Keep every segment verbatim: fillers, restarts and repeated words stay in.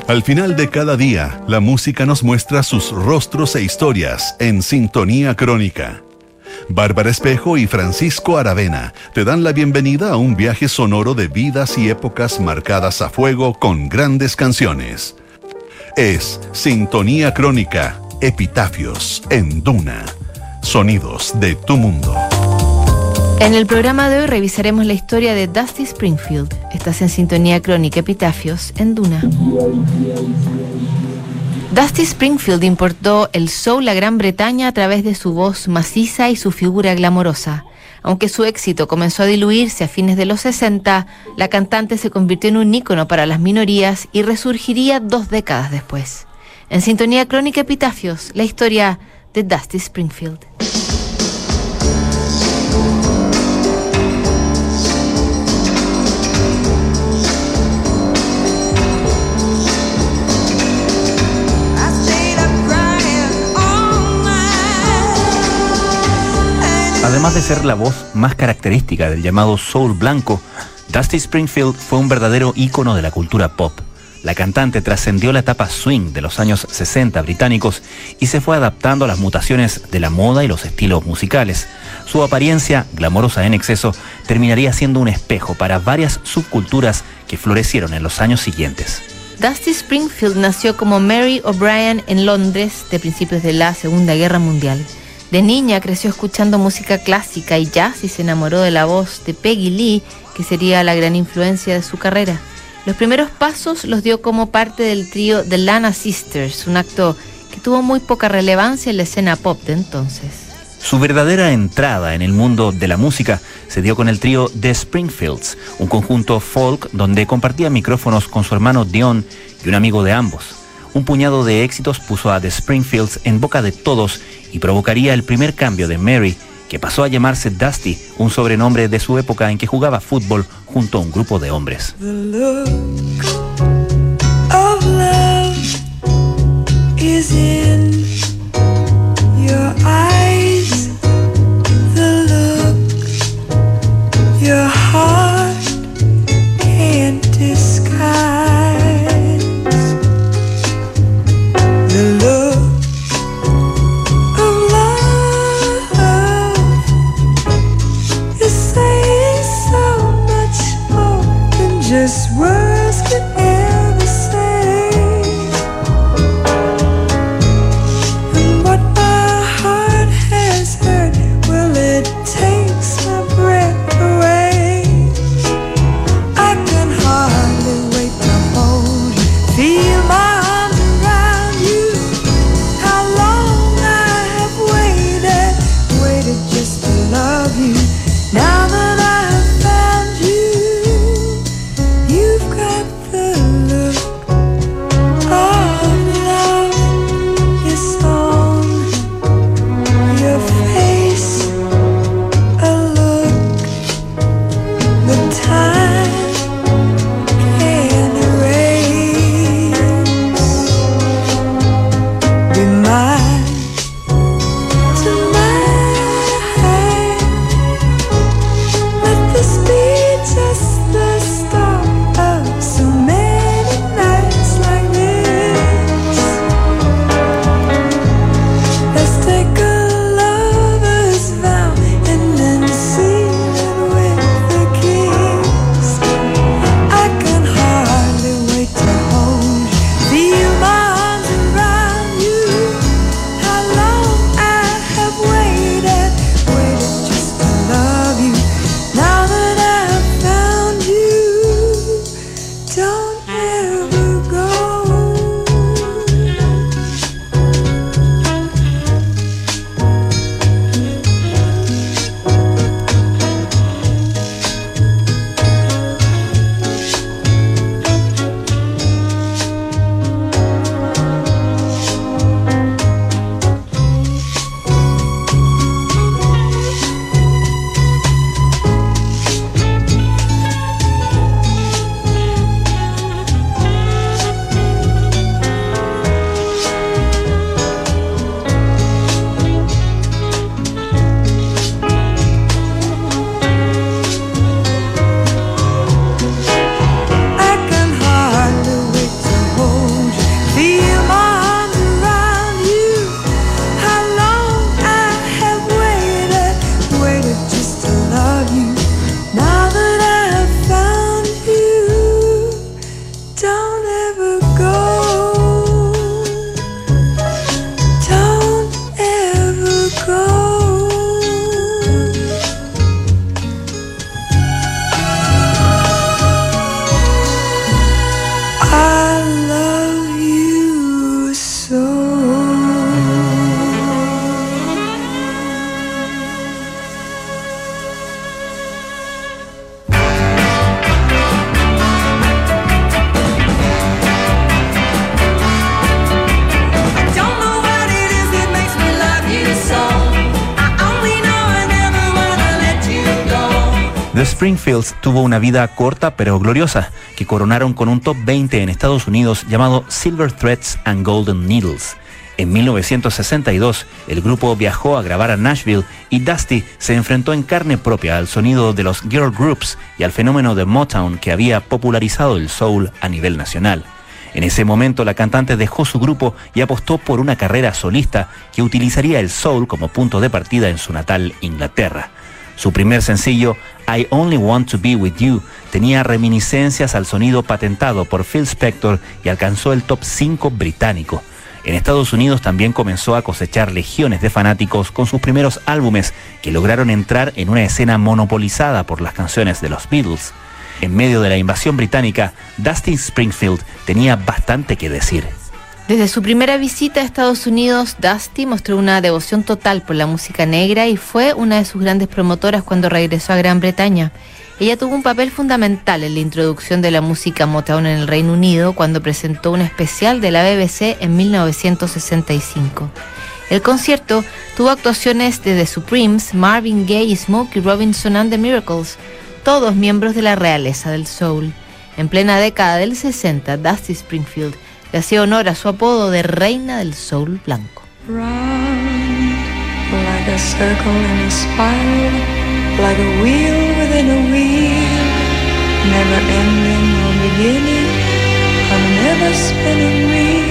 Al final de cada día, la música nos muestra sus rostros e historias en Sintonía Crónica. Bárbara Espejo y Francisco Aravena te dan la bienvenida a un viaje sonoro de vidas y épocas marcadas a fuego con grandes canciones. Es Sintonía Crónica, Epitafios en Duna. Sonidos de tu mundo. En el programa de hoy revisaremos la historia de Dusty Springfield. Estás en Sintonía Crónica, Epitafios en Duna. Dusty Springfield importó el soul a Gran Bretaña a través de su voz maciza y su figura glamorosa. Aunque su éxito comenzó a diluirse a fines de los sesenta, la cantante se convirtió en un ícono para las minorías y resurgiría dos décadas después. En Sintonía Crónica, Epitafios, la historia de Dusty Springfield. Además de ser la voz más característica del llamado soul blanco, Dusty Springfield fue un verdadero ícono de la cultura pop. La cantante trascendió la etapa swing de los años sesenta británicos y se fue adaptando a las mutaciones de la moda y los estilos musicales. Su apariencia, glamorosa en exceso, terminaría siendo un espejo para varias subculturas que florecieron en los años siguientes. Dusty Springfield nació como Mary O'Brien en Londres de principios de la Segunda Guerra Mundial. De niña creció escuchando música clásica y jazz y se enamoró de la voz de Peggy Lee, que sería la gran influencia de su carrera. Los primeros pasos los dio como parte del trío The Lana Sisters, un acto que tuvo muy poca relevancia en la escena pop de entonces. Su verdadera entrada en el mundo de la música se dio con el trío The Springfields, un conjunto folk donde compartía micrófonos con su hermano Dion y un amigo de ambos. Un puñado de éxitos puso a The Springfields en boca de todos y provocaría el primer cambio de Mary, que pasó a llamarse Dusty, un sobrenombre de su época en que jugaba fútbol junto a un grupo de hombres. The look of love is in your eyes. The look your heart can't disguise. The look of love is saying so much more than just words. The Springfields tuvo una vida corta pero gloriosa, que coronaron con un top veinte en Estados Unidos llamado Silver Threads and Golden Needles. En mil novecientos sesenta y dos, el grupo viajó a grabar a Nashville y Dusty se enfrentó en carne propia al sonido de los girl groups y al fenómeno de Motown que había popularizado el soul a nivel nacional. En ese momento, la cantante dejó su grupo y apostó por una carrera solista que utilizaría el soul como punto de partida en su natal Inglaterra. Su primer sencillo, I Only Want to Be With You, tenía reminiscencias al sonido patentado por Phil Spector y alcanzó el top cinco británico. En Estados Unidos también comenzó a cosechar legiones de fanáticos con sus primeros álbumes, que lograron entrar en una escena monopolizada por las canciones de los Beatles. En medio de la invasión británica, Dusty Springfield tenía bastante que decir. Desde su primera visita a Estados Unidos, Dusty mostró una devoción total por la música negra y fue una de sus grandes promotoras cuando regresó a Gran Bretaña. Ella tuvo un papel fundamental en la introducción de la música Motown en el Reino Unido cuando presentó un especial de la B B C en mil novecientos sesenta y cinco. El concierto tuvo actuaciones de The Supremes, Marvin Gaye y Smokey Robinson and the Miracles, todos miembros de la realeza del soul. En plena década del sesenta, Dusty Springfield le hacía honor a su apodo de reina del soul blanco. Round like a circle in a spiral, like a wheel within a wheel, never ending or beginning, on a never spinning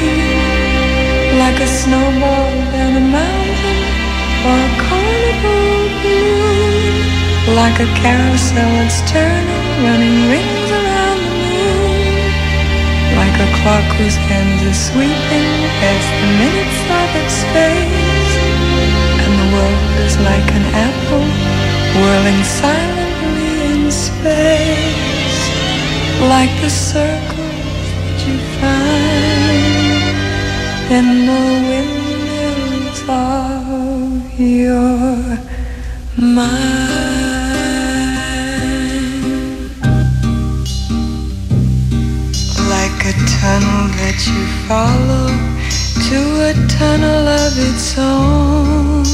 reel, like a snowball down a mountain or a carnival balloon, like a carousel that's turning, running rings around the moon, like a clock whose hands are sweeping past the minutes of its space, and the world is like an apple whirling silently in space, like the circles that you find in the windmills of your mind. Like a tunnel that you follow to a tunnel of its own,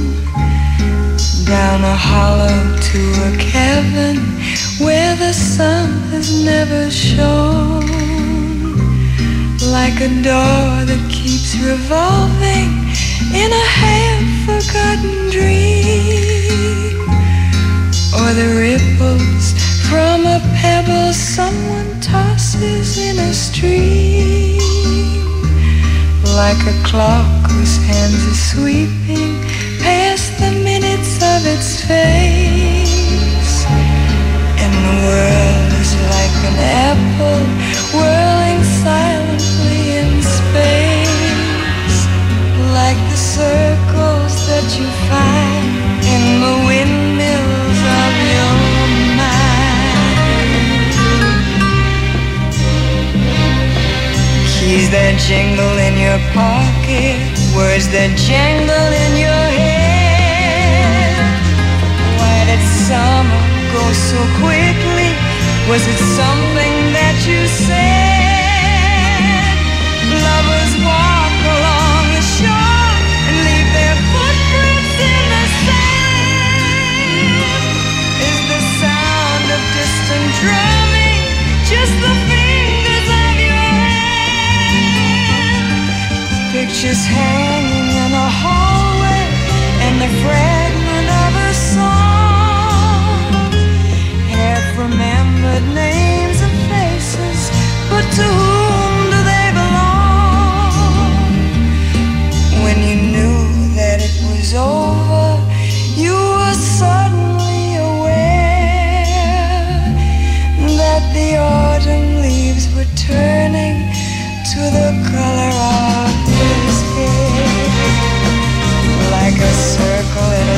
down a hollow to a cavern where the sun has never shone, like a door that keeps revolving in a half-forgotten dream, or the ripples from a pebble someone tosses in a stream, like a clock whose hands are sweeping past the minutes of its face, and the world is like an apple whirling silently in space, like the circles that you find in the windmills of your mind. Keys that jingle in your pocket, words that jangle in your head. Why did summer go so quickly? Was it something that you said? Lovers walk along the shore and leave their footprints in the sand. Is the sound of distant drumming just the fingers of your hand? Pictures hanging in a hallway and the fragment of a song, half remembered names and faces, but to whom do they belong? When you knew that it was over, you were suddenly aware that the autumn leaves were turning to the color of his hair, like a circle in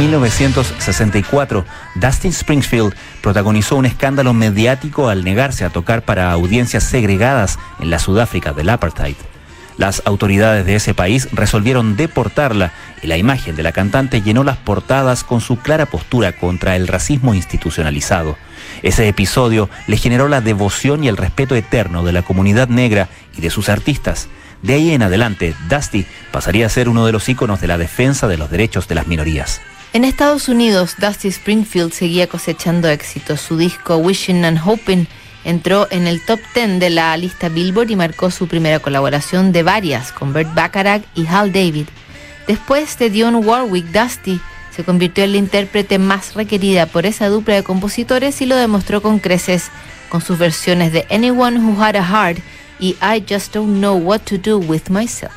mil novecientos sesenta y cuatro, Dusty Springfield protagonizó un escándalo mediático al negarse a tocar para audiencias segregadas en la Sudáfrica del apartheid. Las autoridades de ese país resolvieron deportarla y la imagen de la cantante llenó las portadas con su clara postura contra el racismo institucionalizado. Ese episodio le generó la devoción y el respeto eterno de la comunidad negra y de sus artistas. De ahí en adelante, Dusty pasaría a ser uno de los íconos de la defensa de los derechos de las minorías. En Estados Unidos, Dusty Springfield seguía cosechando éxitos. Su disco Wishing and Hoping entró en el top diez de la lista Billboard y marcó su primera colaboración de varias con Burt Bacharach y Hal David. Después de Dionne Warwick, Dusty se convirtió en la intérprete más requerida por esa dupla de compositores y lo demostró con creces con sus versiones de Anyone Who Had a Heart y I Just Don't Know What to Do With Myself.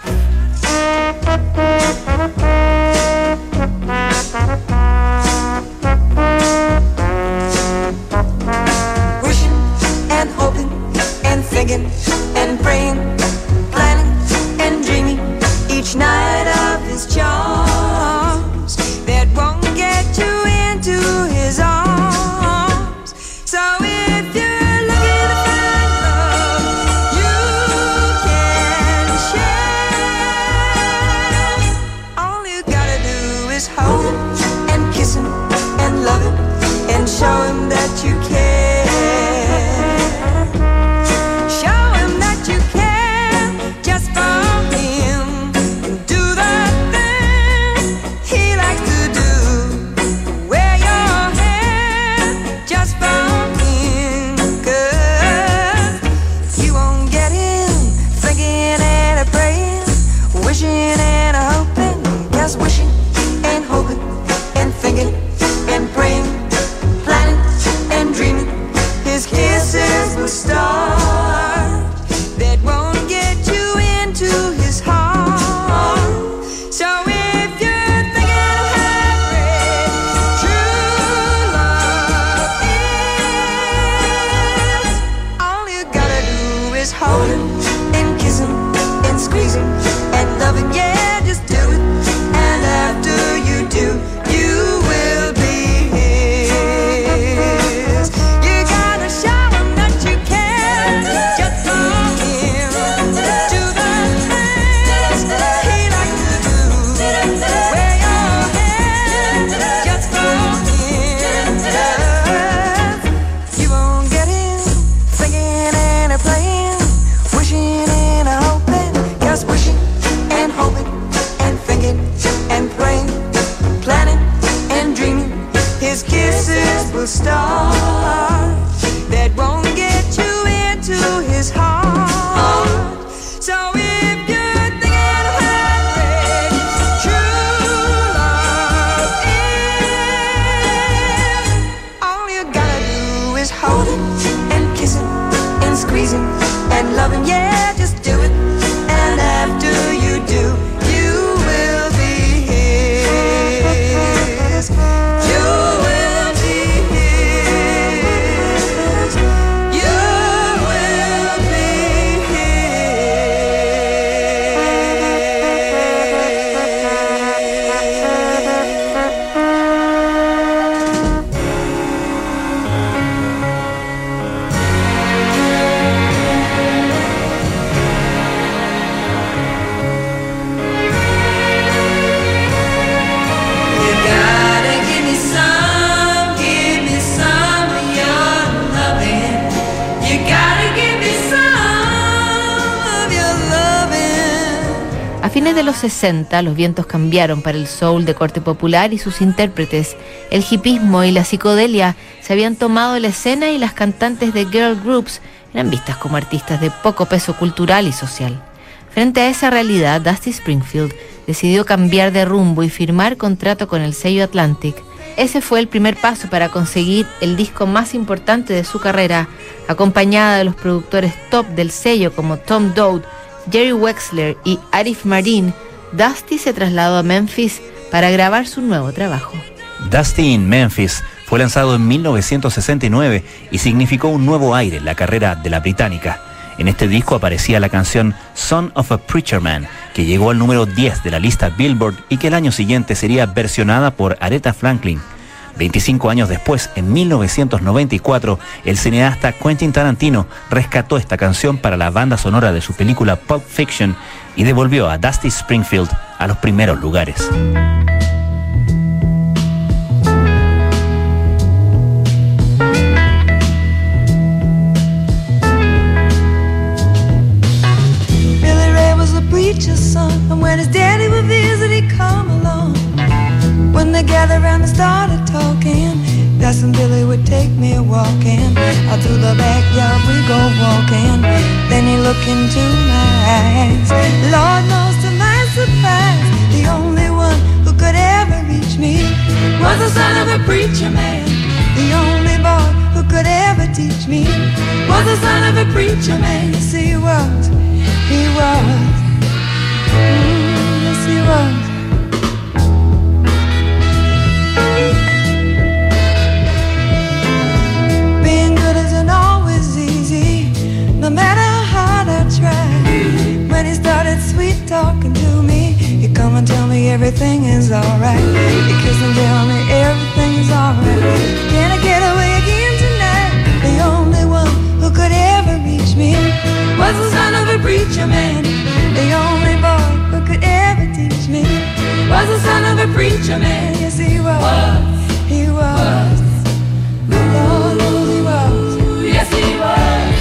Wishing and hoping and thinking and praying, planning and dreaming each night of his charms that won't get you into his arms. So if you're looking to find love, you can share. All you gotta do is hold him and kiss him and love him and show him that you care. Show him that you care just for him. Do the thing he likes to do. Wear your hair just for him. 'Cause you won't get him thinking and a praying, wishing and a hoping, just wishing and hoping and thinking and praying, planning and dreaming. His kisses will start that won't get you into his heart. So if you're thinking of heartbreak, true love is. All you gotta do is hold him and kiss him and squeeze him and love him. Yeah, just do it. And after you do, you will be his. You gotta show him that you care just for him. Do the things he likes to do. Wear your hair just for him. You won't get him thinking and a praying, wishing and a hoping, just wishing and hoping and thinking and praying, planning and dreaming. His kisses will start that won't get you into his heart. So if you're thinking of heartbreak, true love is. All you gotta do is hold him and kiss him and squeeze him and love him. Yeah, just do it. And after you do, you will be his. You will be his. You will be You gotta give me some, give me some of your loving. You gotta give me some of your loving. A fines de los sesenta, los vientos cambiaron para el soul de corte popular y sus intérpretes. El hipismo y la psicodelia se habían tomado la escena y las cantantes de girl groups eran vistas como artistas de poco peso cultural y social. Frente a esa realidad, Dusty Springfield decidió cambiar de rumbo y firmar contrato con el sello Atlantic. Ese fue el primer paso para conseguir el disco más importante de su carrera. Acompañada de los productores top del sello como Tom Dowd, Jerry Wexler y Arif Mardin, Dusty se trasladó a Memphis para grabar su nuevo trabajo. Dusty in Memphis fue lanzado en mil novecientos sesenta y nueve y significó un nuevo aire en la carrera de la británica. En este disco aparecía la canción Son of a Preacher Man, que llegó al número diez de la lista Billboard y que el año siguiente sería versionada por Aretha Franklin. veinticinco años después, en mil novecientos noventa y cuatro, el cineasta Quentin Tarantino rescató esta canción para la banda sonora de su película Pulp Fiction y devolvió a Dusty Springfield a los primeros lugares. Preacher's son, and when his daddy would visit, he'd come along. When they gathered around and started talking, Cousin Billy would take me walking. Out through the backyard we go walking. Then he looked into my eyes. Lord knows to my surprise, the only one who could ever reach me was the son of a preacher man. The only boy who could ever teach me was the son of a preacher man. Yes, he was, he was. Mm, yes, he was. Being good isn't always easy, no matter how hard I try. When he started sweet talking to me, he'd come and tell me everything is alright. He'd kiss and tell me everything is alright. Can I get away again tonight? The only one who could ever reach me was the son of a preacher man. The only boy who could ever teach me was the son of a preacher man. Yes, he was. was. He was. was. Lord knows he was. Yes, he was.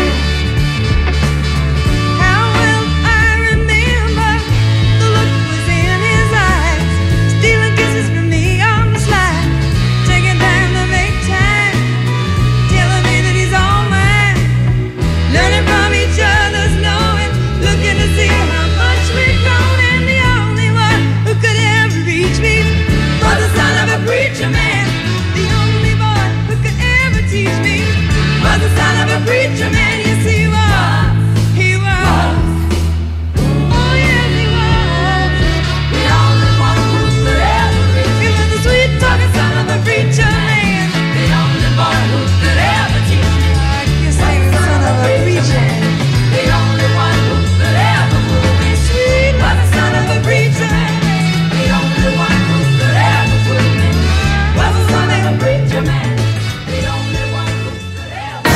How well I remember the look was in his eyes, stealing kisses from me on the slide, taking time to make time, telling me that he's all mine, learning from each other's knowing, looking to see how much we've grown. And the only one who could ever reach me was the son of a preacher man. The only boy who could ever teach me was the son of a preacher man. Yes, he was. He was. Oh, yes, he was. The only one who could ever reach me. He was the sweet talking son of a preacher man. The only boy who could ever teach me. I guess I was the son of a preacher man. The only one who could ever fool me sweet was the son of a preacher man. The only one who could ever fool me was the son of a preacher man. The only one who could ever.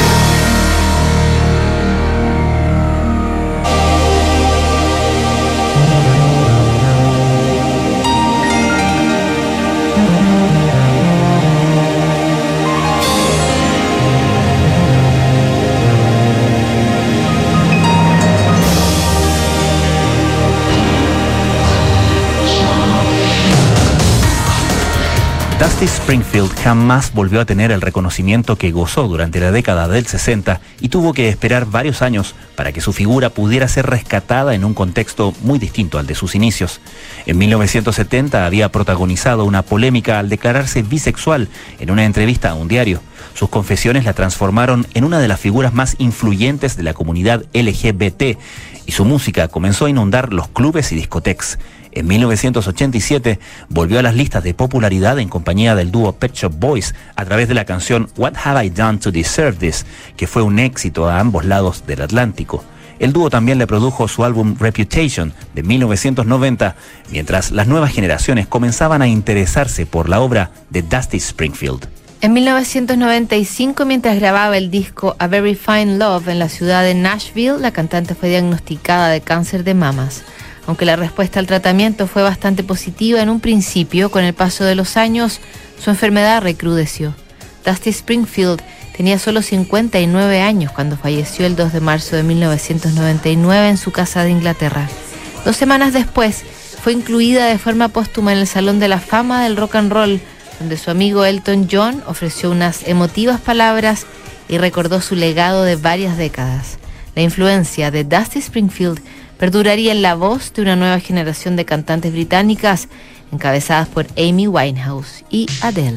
Dusty Springfield jamás volvió a tener el reconocimiento que gozó durante la década del sesenta y tuvo que esperar varios años para que su figura pudiera ser rescatada en un contexto muy distinto al de sus inicios. En mil novecientos setenta había protagonizado una polémica al declararse bisexual en una entrevista a un diario. Sus confesiones la transformaron en una de las figuras más influyentes de la comunidad L G B T y su música comenzó a inundar los clubes y discotecas. En mil novecientos ochenta y siete volvió a las listas de popularidad en compañía del dúo Pet Shop Boys a través de la canción What Have I Done to Deserve This, que fue un éxito a ambos lados del Atlántico. El dúo también le produjo su álbum Reputation de mil novecientos noventa, mientras las nuevas generaciones comenzaban a interesarse por la obra de Dusty Springfield. En mil novecientos noventa y cinco, mientras grababa el disco A Very Fine Love en la ciudad de Nashville, la cantante fue diagnosticada de cáncer de mamas. Aunque la respuesta al tratamiento fue bastante positiva en un principio, con el paso de los años, su enfermedad recrudeció. Dusty Springfield tenía solo cincuenta y nueve años cuando falleció el dos de marzo de mil novecientos noventa y nueve en su casa de Inglaterra. Dos semanas después, fue incluida de forma póstuma en el Salón de la Fama del Rock and Roll, donde su amigo Elton John ofreció unas emotivas palabras y recordó su legado de varias décadas. La influencia de Dusty Springfield perduraría en la voz de una nueva generación de cantantes británicas encabezadas por Amy Winehouse y Adele.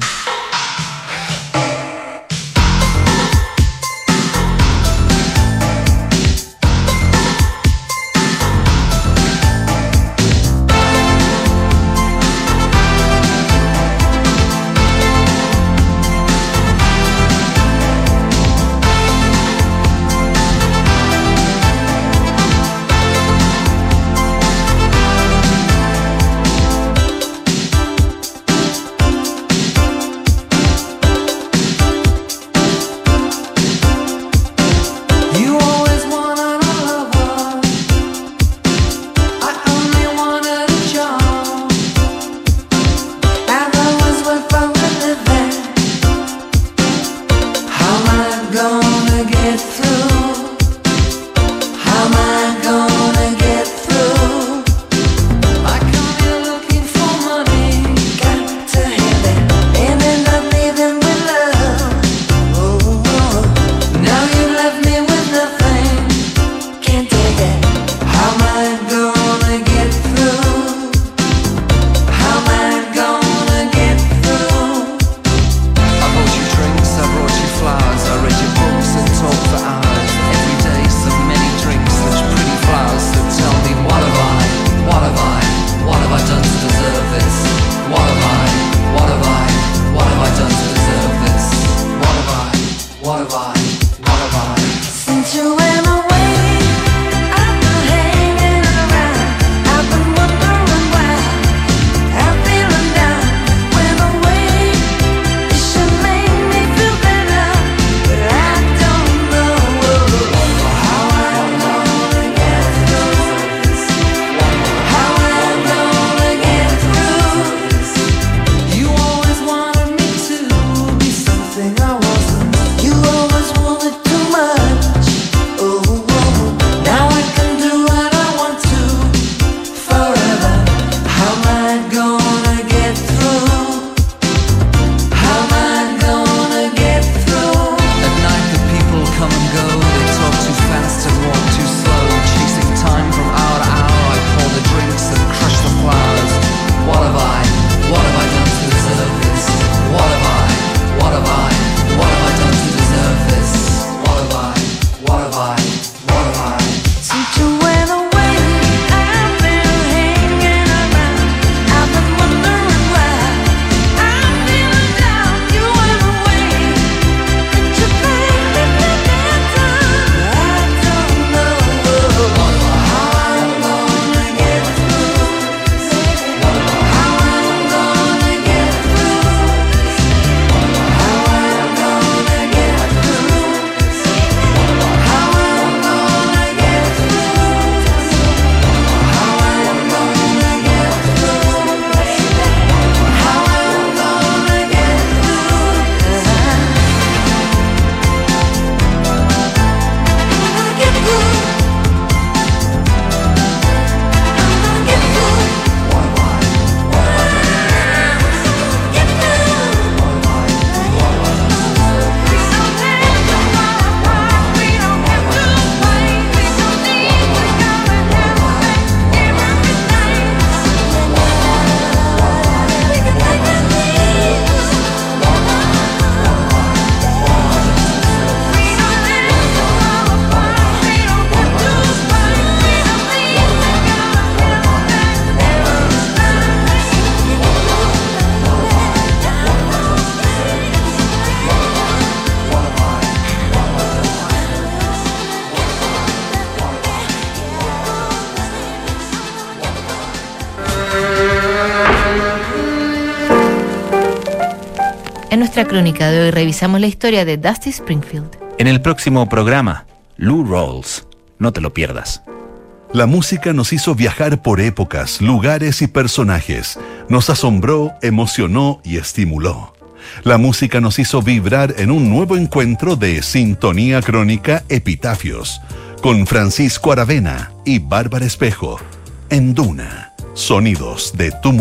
En nuestra crónica de hoy revisamos la historia de Dusty Springfield. En el próximo programa, Lou Rawls. No te lo pierdas. La música nos hizo viajar por épocas, lugares y personajes. Nos asombró, emocionó y estimuló. La música nos hizo vibrar en un nuevo encuentro de Sintonía Crónica Epitafios, con Francisco Aravena y Bárbara Espejo, en Duna, sonidos de tu